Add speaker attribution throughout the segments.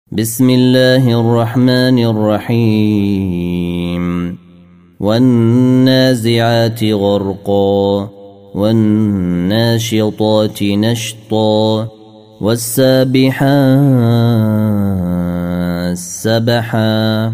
Speaker 1: بسم الله الرحمن الرحيم والنازعات غرقا والناشطات نشطا والسابحات سبحا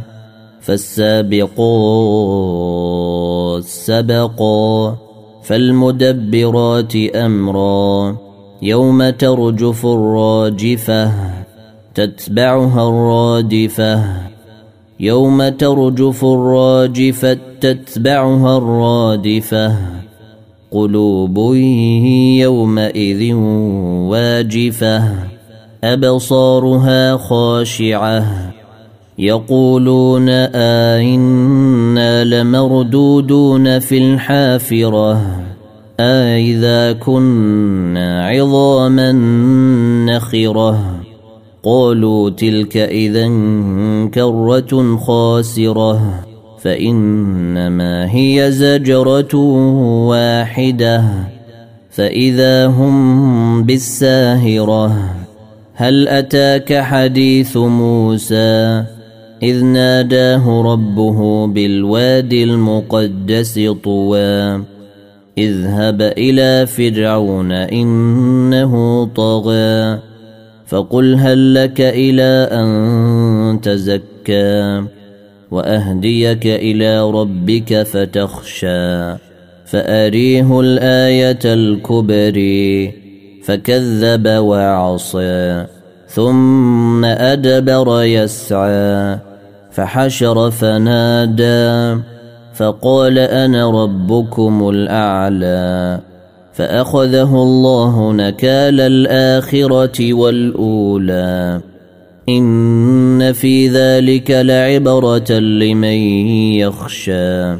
Speaker 1: فالسابقات سبقا فالمدبرات أمرا يوم ترجف الراجفة تتبعها الرادفة يوم ترجف الراجفة تتبعها الرادفة قلوب يومئذ واجفة أبصارها خاشعة يقولون أئنا لمردودون في الحافرة أئذا كنا عظاما نخرة قالوا تلك إذا كرة خاسرة فإنما هي زجرة واحدة فإذا هم بالساهرة هل أتاك حديث موسى إذ ناداه ربه بالوادي المقدس طوى اذهب إلى فرعون إنه طغى فقل هل لك إلى أن تزكى وأهديك إلى ربك فتخشى فأريه الآية الكبرى فكذب وعصى ثم أدبر يسعى فحشر فنادى فقال أنا ربكم الأعلى فأخذه الله نكال الآخرة والأولى إن في ذلك لعبرة لمن يخشى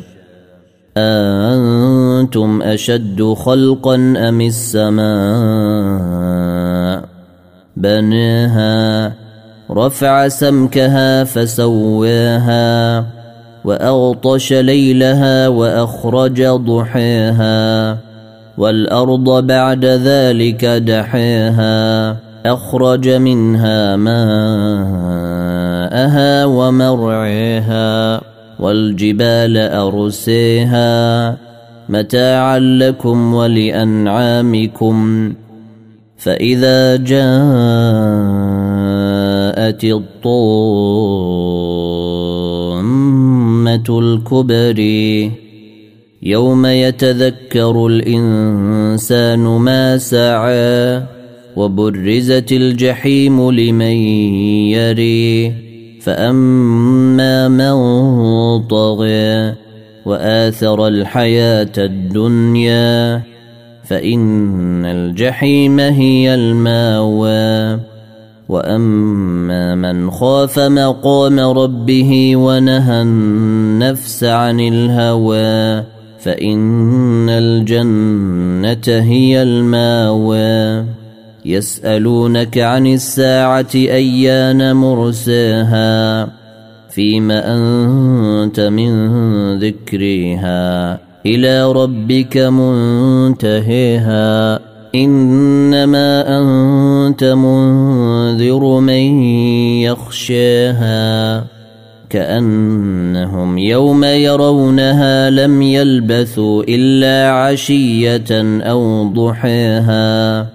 Speaker 1: أأنتم أشد خلقا أم السماء بناها رفع سمكها فسواها وأغطش ليلها وأخرج ضحاها والأرض بعد ذلك دحاها أخرج منها ماءها ومرعاها والجبال أرساها متاعا لكم ولأنعامكم فإذا جاءت الطامة الكبرى يوم يتذكر الإنسان ما سعى وبرزت الجحيم لمن يري فأما من طغى وآثر الحياة الدنيا فإن الجحيم هي الماوى وأما من خاف مقام ربه ونهى النفس عن الهوى فإن الجنة هي الماوى يسألونك عن الساعة أيان مرساها فيما أنت من ذكرها إلى ربك منتهيها إنما أنت منذر من يخشاها كأنهم يوم يرونها لم يلبثوا إلا عشية أو ضحاها